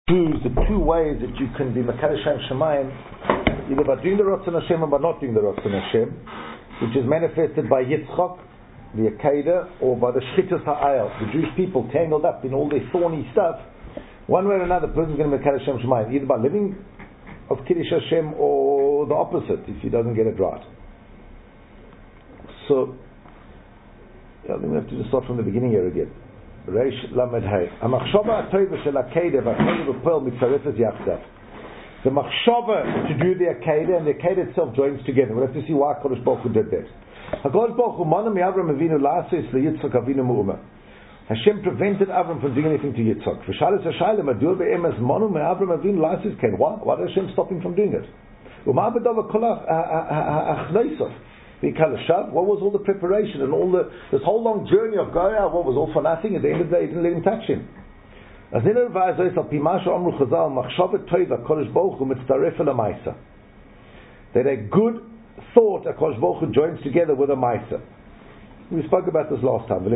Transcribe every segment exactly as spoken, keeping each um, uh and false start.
choose the two ways that you can be Mekadosh Shemayim, either by doing the Ratzon Hashem or by not doing the Ratzon Hashem, which is manifested by Yitzchak, the Akedah, or by the Shchitas Ha'ayel, the Jewish people tangled up in all their thorny stuff. One way or another, a person is going to be Mekadosh Shemayim, either by living of Kiddush Hashem or the opposite, if he doesn't get it right. So, yeah, then we have to just start from the beginning here again. Reish Lamed Hay. Amachshava atoiva shel Akedah v'achayim v'poel mitzarefes yachdav. The machshava to do the Akedah and the Akedah itself joins together. We'll have to see why Kodesh Baruch Hu did that. HaKadosh Baruch Hu manam mi'Avram Avinu la'asos leYitzchak Avinu mu'uma. Hashem prevented Avram from doing anything to Yitzchak. V'shalos hashayla madur be'emes manam mi'Avram Avinu la'asos ken. Why? Why did Hashem stop him from doing it? U'ma b'dava kolach ha'achnoisav. What was all the preparation and all the this whole long journey of going out? What was all for nothing? At the end of the day, he didn't let him touch him. That a good thought, a Kodesh Baruch Hu joins together with a Maisa. We spoke about this last time.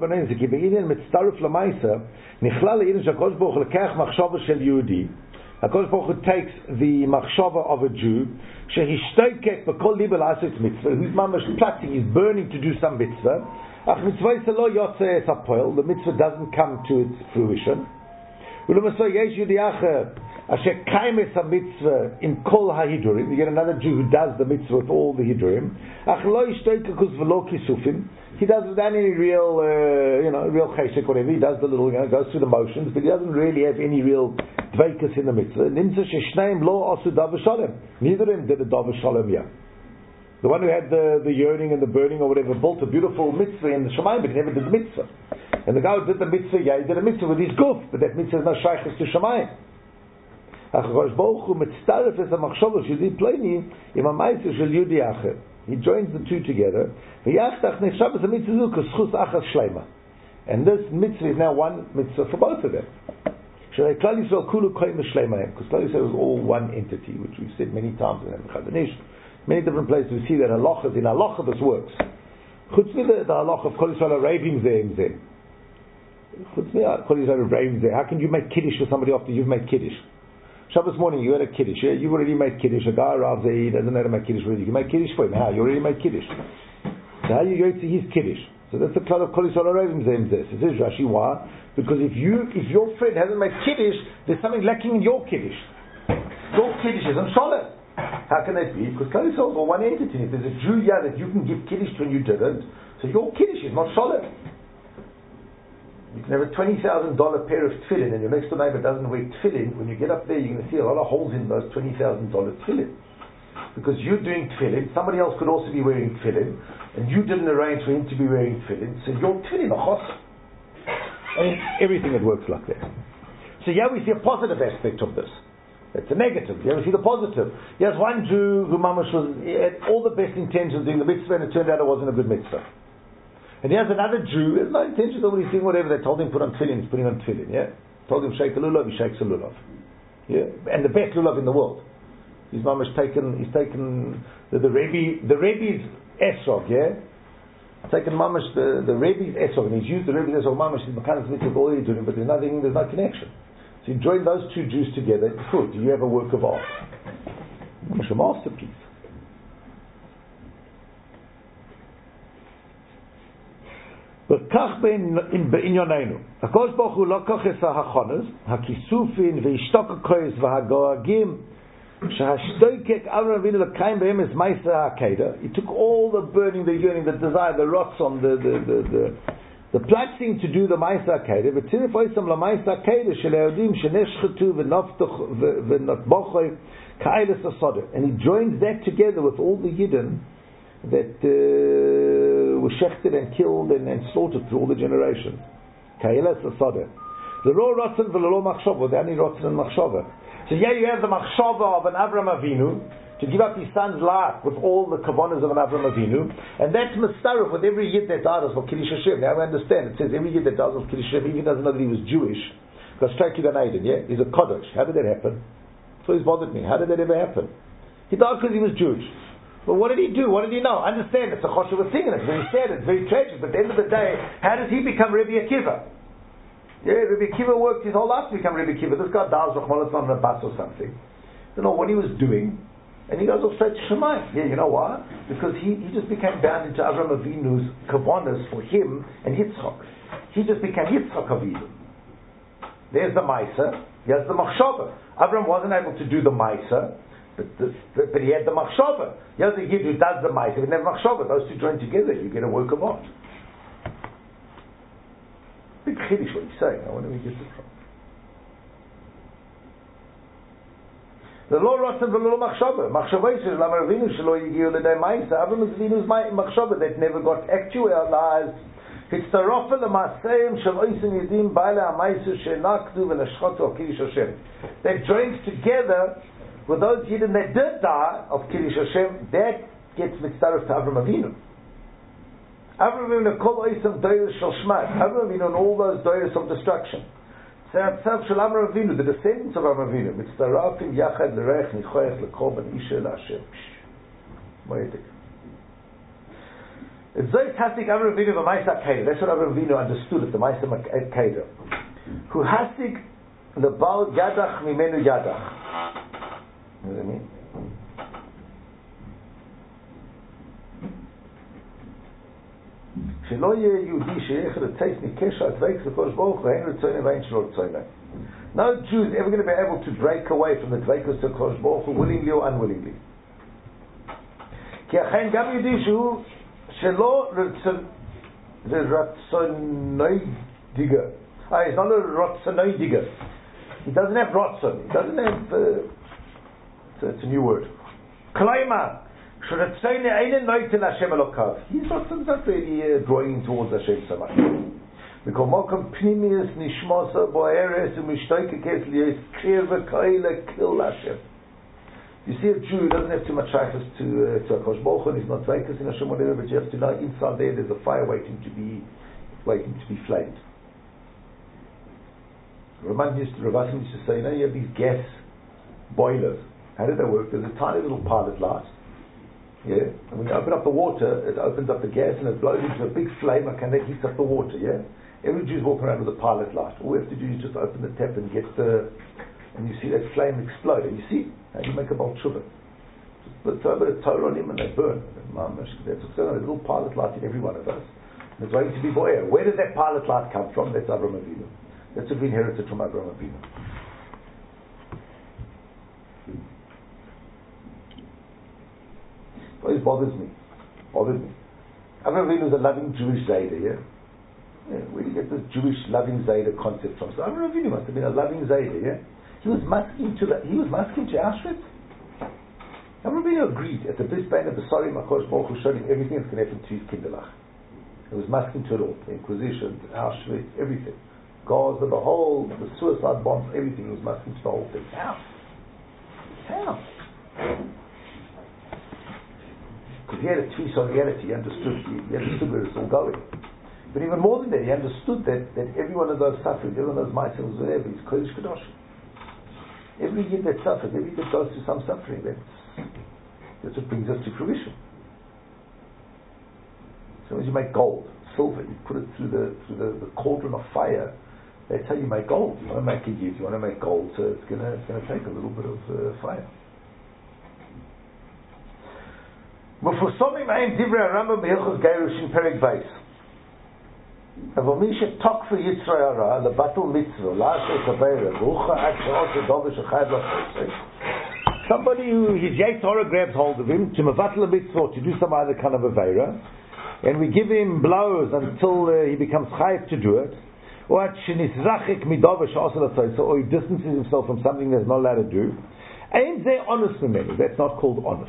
HaKadosh Baruch Hu takes the machshava of a Jew, shehishtoikek b'kol liba la'asos mitzvah, who's mamash plotting, he's burning to do some mitzvah. Ach mitzvah lo yotzeh es hapoel, the mitzvah doesn't come to its fruition. U'lemaso yesh yudi acher asher kaimes ha-mitzvah in kol ha-hidurim. You get another Jew who does the mitzvah with all the hidurim. Ach lo yishtoikekus v'lo kisufim. He does without any real, uh, you know, real cheshek, whatever. He does the little, you know, goes through the motions, but he doesn't really have any real dveikus in the mitzvah. Nimtza sheshneim lo asu davar shalom. Neither of them did a davar shalom yet. The one who had the, the yearning and the burning or whatever built a beautiful mitzvah in the Shemayim, but he never did the mitzvah. And the guy who did the mitzvah, yeah, he did a mitzvah with his goof, but that mitzvah is no shaykhis to Shemayim. HaKadosh Baruch Hu mitztaref es ha-machshava sheli pleini im ha-ma'aseh shel yudi acher. He joins the two together. And this mitzvah is now one mitzvah for both of them. Because Klal Yisrael was all one entity, which we've said many times in Chazon Ish. Many different places we see that halachas, in halacha this works. Chutz mi the halacha of Kol Yisrael Arabim Zeim Zeh. Chutz mi Kol Yisrael Arabim Zeh. How can you make kiddush for somebody after you've made kiddush? Shabbos morning, you had a kiddush, yeah? You've already made kiddush. A guy arrives there, he doesn't know how to make kiddush for you. You can make kiddush for him. How? You already made kiddush. So how you go to his kiddush? So that's the klal of Kol Yisrael Arevim Zeh Zeh. So says Rashi, why? Because if you, if your friend hasn't made kiddush, there's something lacking in your kiddush. Your kiddush isn't solid. How can that be? Because Klal Yisrael are one entity. If there's a Jew here that you can give kiddush to and you didn't, so your kiddush is not solid. You can have a twenty thousand dollars pair of tefillin and your next door neighbor doesn't wear tefillin. When you get up there, you're going to see a lot of holes in those twenty thousand dollars tefillin. Because you're doing tefillin, somebody else could also be wearing tefillin, and you didn't arrange for him to be wearing tefillin, so your tefillin are chos. I mean, everything that works like that. So here we see a positive aspect of this. It's a negative. Here we see the positive. Here's one Jew who mamash was, he had all the best intentions doing the mitzvah, and it turned out it wasn't a good mitzvah. And here's another Jew, he has no intentions of what he's doing, whatever. They told him put on tefillin, he's putting on tefillin, yeah? Told him shake a lulav, he shakes a lulav. Yeah? And the best lulav in the world. His mamash taken, he's taken the, the Rebbe, the Rebbe's esrog, yeah? Taken mamash, the, the Rebbe's esrog, and he's used the Rebbe's esrog, mamash, he's mechanics mitzvah, all he's doing, but there's nothing, there's no connection. So you join those two Jews together, good, do you have a work of art? Mamash, a masterpiece. וכך בענייננו הקדוש ברוך הוא לקח את החונס הכיסופין והשתוקקויס והגוהגים שהשתוקק אברהם אבינו לקיים בהם את מעשה העקדה. He took all the burning, the yearning, the desire, the rotzon, the the the the, the plotting to do the מעשה העקדה וצירף אותם למעשה העקדה של היהודים שנשחטו ונטבחו כאילס הסודה. And he joins that together with all the Yidden that uh, were shechted and killed and, and slaughtered through all the generations. Kailas Asada. The Ro Rotzen v'Lo Machshava, the only Rotzen and Machshava. So here you have the Machshava of an Avram Avinu to give up his son's life with all the kavanas of an Avram Avinu, and that's Mistarif with every Yid that died for Kiddush Hashem. Now I understand, it says every Yid that dies for Kiddush Hashem, even doesn't know that he was Jewish, goes straight to Gan Eden, yeah? He's a Kodesh. How did that happen? So it's bothered me. How did that ever happen? He died because he was Jewish. But what did he do? What did he know? I understand it's a choshev thing and it's very sad, it's very tragic, but at the end of the day, how does he become Rebbe Akiva? Yeah, Rabbi Akiva worked his whole life to become Rabbi Akiva. This guy dies Rachmanas on a bus or something. Don't know what he was doing, and he goes off straight to Shemayim. Yeah, you know why? Because he, he just became bound into Avram Avinu's kavanas for him and Yitzchak. He just became Yitzchak Avinu. There's the Maisa. Here's the Machshava. Avram wasn't able to do the Maisa, but, the, the, but he had the Machshava. Here's the Yid who does the Maisa, but never Machshava. Those two join together, you get a work of art. Big chiddush what he's saying. I wonder where he gets it from. The law rotten the law machshava. Machshava says Lamar Avinu shelo yigiu l'day ma'isa. Avram Avinu's machshava that never got actualized. It's the rofel l'maseim shel oisim yidim ba'ale ha'ma'isa she'nakdu v'nashchotu of Kiddush Hashem. They joined together with those yidden that did die of Kiddush Hashem. That gets mitzvah to Avram Avinu. Avram Avinu kol oisam doyres shel shmat. Avram Avinu and all those doyres of destruction. Tzartzav shel Avram Avinu, the descendants of Avram Avinu, mitzarafim yachad l'reich nichoyach l'kol ben isha l'Hashem. Moedik. It's Zoy Tasik Avram Avinu v'maisa keder. That's what Avram Avinu understood at the maisa keder. Who hasik lebal yadach mimenu yadach. You know what I mean? שלא יהיה יהודי שיהיה לצייס מקשר הדבק לקדוש ברוך הוא אין רצוני ואין שלא רצוני. No Jew is ever going to be able to break away from the dveikus to הקדוש ברוך הוא willingly or unwillingly. כי אכן גם יהודי שהוא שלא רצוני דיגה. Ah, he's not a רצוני דיגה. He doesn't have רצון. He doesn't have uh, it's, it's a new word. כלומר He's not, not really uh, drawing towards Hashem so much. Because Malcolm Pnimius Nishmosa Boeres Umishtoikekes Lies Kirva Kaila Kill Hashem. You see a Jew who doesn't have too much shaykhs to uh, to Akash Baruch Hu, and he's not vacant in Hashem whatever, but you have to know inside there there's a fire waiting to be waiting to be flamed. Raman used to Ravassim used to say, you know, you have these gas boilers. How do they work? There's a tiny little pilot light. Yeah, and when you open up the water, it opens up the gas and it blows into a big flame, and that heats up the water. Yeah, every Jew's walking around with a pilot light. All we have to do is just open the tap and get the, and you see that flame explode. And you see how you make a bal tshuva. Just put a bit of Torah on him and they burn. That's what's going on. A little pilot light in every one of us. And it's waiting to be boyer. Where does that pilot light come from? That's Avram Avinu. That's what we inherited from Avram Avinu. It always bothers me. Bothers me. Avram Avinu is a loving Jewish Zayda, yeah? Yeah, where do you get this Jewish loving Zayda concept from? So Avram Avinu must have been a loving Zayda, yeah? He was masking to the, he was masking to Auschwitz. Avram Avinu agreed at the Brisbane of the Sorry Makosh Baruch Hu showed him everything that's going to happen to his kinderlach. He was masking to it all. The Inquisition, Auschwitz, everything. Gaza, the whole, the suicide bombs, everything. He was masking to the whole thing. How? How? Because he had a twist on reality, he understood, he, he understood where it's all going. But even more than that, he understood that, that every one of those sufferings, every one of those myself, whatever, is Kodesh Kadosh. Every year that suffers, every year that goes through some suffering, that's, that's what brings us to fruition. So as you make gold, silver, you put it through the through the, the cauldron of fire, that's how you make gold. You want to make a yid, you want to make gold, so it's going to it's going to take a little bit of uh, fire. מפורסמים מהם דברי הרמב"ם בהלכות גירושין פרק בייס. אבל מי שתוקף יצרי הרע לבטל מצווה, לעשות עבירה, והוכח עד שעושה דובר שחייב לעשות. Somebody who his yetzer hara grabs hold of him to mevatel a mitzvah, to do some other kind of avera, and we give him blows until uh, he becomes chayav to do it, or at shenizrachik midover she'asa l'tzayso, or he distances himself from something that's not allowed to do. Ain't they honest memenu? That's not called honest.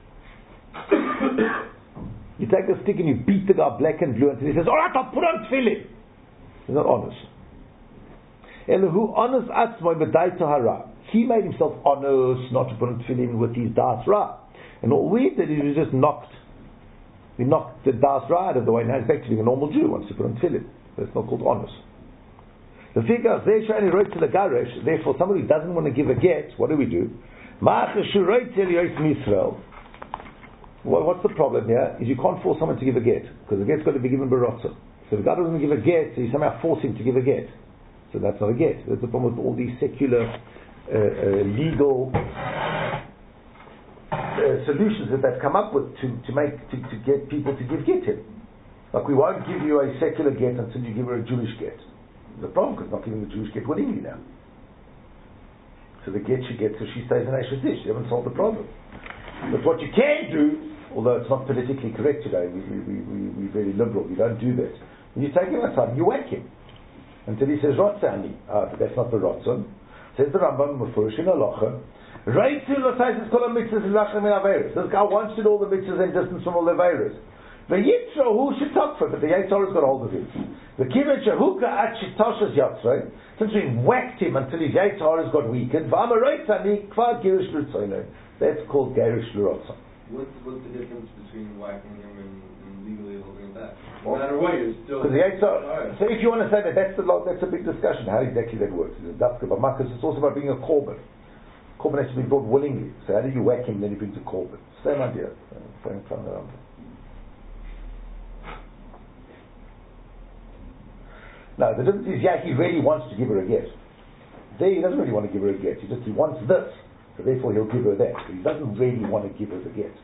You take a stick and you beat the guy black and blue until he says, alright, I'll put on tefillin. He's not honest. Elohu honest atzmoi b'dai tahara. He made himself honest not to put on tefillin with his das ra. And all we did is we just knocked we knocked the das ra out of the way. Now he's back to being a normal Jew, wants to put on tefillin. That's not called honest. The figure therefore somebody who doesn't want to give a get, what do we do? Well, what's the problem here? Is you can't force someone to give a get, because the get's got to be given by Rotza. So if the guy doesn't give a get, so you somehow force him to give a get. So that's not a get. That's the problem with all these secular, uh, uh, legal uh, solutions that they've come up with to, to make to, to get people to give get him. Like, we won't give you a secular get until you give her a Jewish get. There's a problem because not giving the Jewish get willingly now. So the get she gets, so she stays an Ashes dish. You haven't solved the problem. But what you can do, although it's not politically correct today, we, we, we, we, we're very liberal, we don't do that. When you take him outside, you whack him until he says Rotzani. Ah, but that's not the Rotzon. Says the Rambam Mefurish in Halacha. This guy wants to do all the mitzvahs and distance from all the virus. The Yitzro who should talk for, but the Yitzro has got hold of him. The Kivet Shahuka at Shitoshas Yatzro, since we whacked him until his Yitzro has got weakened. That's called Gerish L'Rotzon. What's, what's the difference between whacking him and, and legally holding him back? No matter what, you're still. Because the Yitzro, so if you want to say that, that's the that's a big discussion. How exactly that works? It's a but Marcus, it's also about being a korban. Korban has to be brought willingly. So how do you whack him, then you bring to korban? Same idea. Same from the Rambam. Now the difference is, yeah, he really wants to give her a get. There, he doesn't really want to give her a get. He just he wants this, so therefore he'll give her that. But he doesn't really want to give her the get.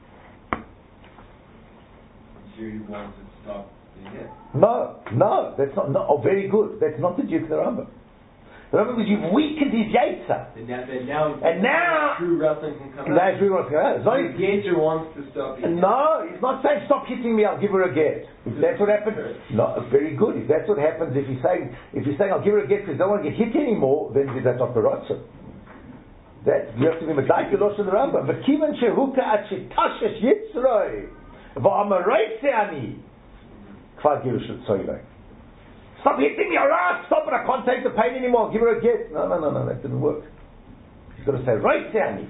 Sure, he wants to stop the get. No, no, that's not. No, oh, very good. That's not the Duke of the Rambam. The Rambam is you've weakened his Yetzer. And now, and now, and now true wrestling can come now out. True wrestling can come out. The Gator wants to stop the No, he's not saying stop hitting me, I'll give her a get. If that's what happens, no, very good. If that's what happens, if he's saying, if he's saying I'll give her a get because I don't want to get hit anymore, then that's not the Ratzon. That you have to be medayik losh in the Rambam. But kivan shehuka at shetashes yitzroi va'amaroitze ani kvar girush l'tzoylei. Stop hitting me, alright, stop it, I can't take the pain anymore, give her a get. No, no, no, no, that didn't work. He's got to say, right, Sani.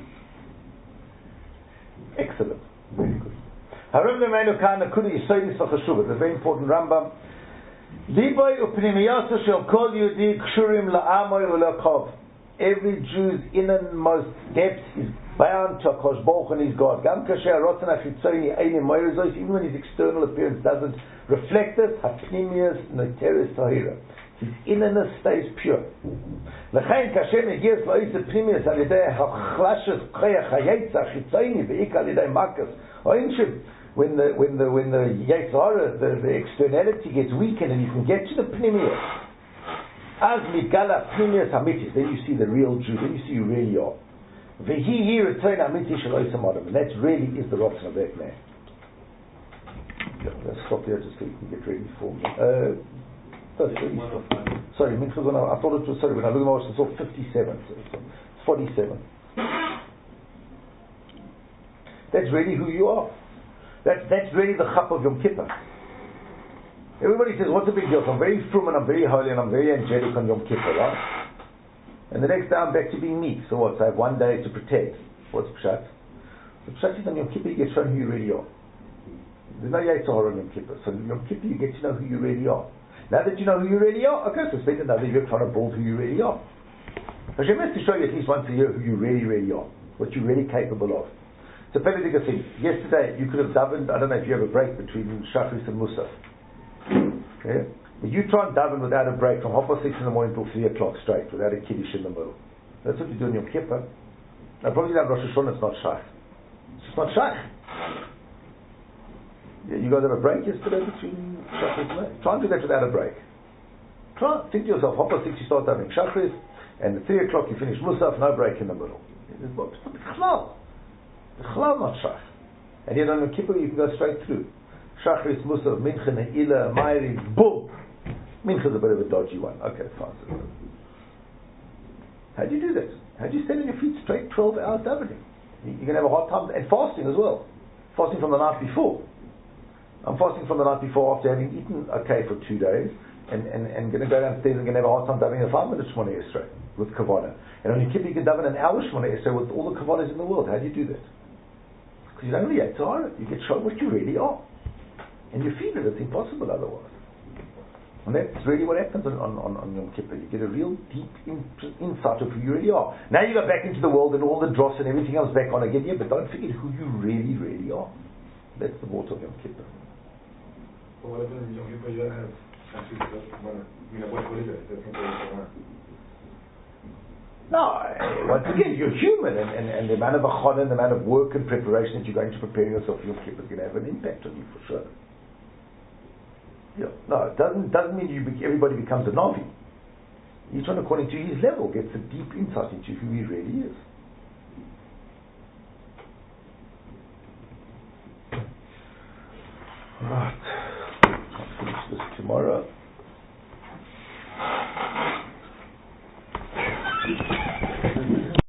Excellent. Very good. Harim Nemeinu Kana Kudi Yisoidis V'Chashuvah, the very important Rambam. Liboy Upnimiyasu Shel Kol Yudi Kshurim La'amoy U'La'chov. Every Jew's innermost depth is bound to HaKadosh Baruch Hu and his God. Gam kasher harotzon hachitzoni einim moirizos, even when his external appearance doesn't reflect it, hapnimius noteres tahira. His innerness stays pure. L'chein kasher megias lo'is pnimius al yedei hachlashes koyach hayetz hachitzoni ve'ik al yedei makas. When the when the when the Yetzirah, the, the externality gets weakened and you can get to the pnimius. As migala pnimius hamitis, then you see the real Jew. Then you see who you really are. Vehi here return amiti shaloi samadam, and that really is the rotzen of that man. Let's stop here just so you can get ready for me. Uh, sorry, I thought it was sorry when I look at my watch. It's all fifty-seven. So it's forty-seven. That's really who you are. That's that's really the chap of Yom Kippur. Everybody says, "What's the big deal? So I'm very frum and I'm very holy and I'm very angelic on Yom Kippur, right?" And the next day I'm back to being meek. So what? So I have one day to protect. What's Pshat? The Pshat is on Yom Kippur you get shown who you really are. There's no Yetzirah on Yom Kippur. So on Yom Kippur you get to know who you really are. Now that you know who you really are, okay, so spend another year trying to build who you really are. Hashem has to show you at least once a year who you really, really are. What you're really capable of. It's a very big thing. Yesterday you could have davened, I don't know if you have a break between Shachris and Musaf. Yeah? But you try and daven without a break from half past six in the morning till three o'clock straight, without a kiddush in the middle. That's what you do in Yom Kippur. Now probably that Rosh Hashanah it's not shaykh. It's just not shaykh. Yeah, you guys have a break yesterday between Shachris and that? Try and do that without a break. Try, think to yourself, half past six you start davening Shachris, and at three o'clock you finish Musaf, no break in the middle. It's not Chlal. The Chlal not shaykh. And yet on Yom Kippur you can go straight through. Shachris, Musaf, Mincha, Ne'ilah, Ma'ariv, boom! Mincha's a bit of a dodgy one. Okay, fine. How do you do that? How do you stand on your feet straight twelve hours davening? You're going to have a hard time. And fasting as well. Fasting from the night before. I'm fasting from the night before after having eaten okay for two days and, and, and going to go downstairs and going to have a hard time davening a five minute Shmoneh Esrei with Kavanah. And on your kippur you can daven an hour Shmoneh Esrei with all the Kavanahs in the world. How do you do that? Because you don't really have to hire it. You get shown what you really are. And you feel it. It's impossible otherwise. And that's really what happens on, on, on Yom Kippur. You get a real deep in, insight of who you really are. Now you go back into the world and all the dross and everything else back on again, yeah, but don't forget who you really, really are. That's the water of Yom Kippur. But what happens in Yom Kippur? You don't have Actually, you know, what, what is it? That's something No, once again, you're human, and, and, and the amount of achon and the amount of work and preparation that you're going to prepare yourself for Yom Kippur is going to have an impact on you for sure. Yeah. No, it doesn't doesn't mean you be, everybody becomes a Navi. Each one, according to his level, gets a deep insight into who he really is. Right.